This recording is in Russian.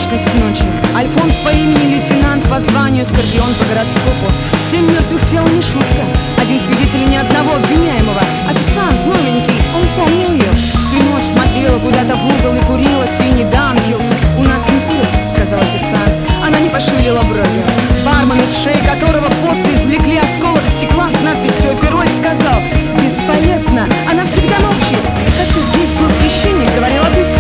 сущность ночи. Альфонс по имени лейтенант, по званию Скорпион по гороскопу. 7 мертвых тел не шутка, один свидетель, ни одного обвиняемого. Официант новенький, он помнил ее. Всю ночь смотрела куда-то в угол и курила синий ангел. «У нас не курят», — сказал официант. Она не пошевелила бровью. Бармен, из шеи которого после извлекли осколок стекла с надписью «Опероль», сказал: «Бесполезно, она всегда молчит. Как-то здесь был священник, говорил одну